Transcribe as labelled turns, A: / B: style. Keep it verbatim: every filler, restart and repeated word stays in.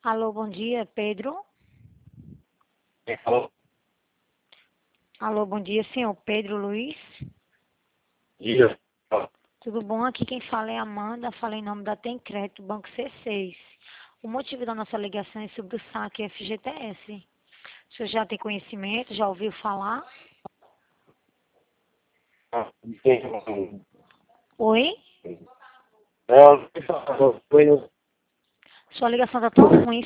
A: Alô, bom dia, Pedro.
B: Quem falou?
A: Alô, bom dia, senhor Pedro Luiz.
B: Dia.
A: Tudo bom? Aqui quem fala é Amanda, fala em nome da Tem Crédito, Banco C seis. O motivo da nossa ligação é sobre o saque F G T S. O senhor já tem conhecimento, já ouviu falar?
B: Quem
A: Oi?
B: Não, quem falou? Foi no
A: Sua ligação está tão ruim,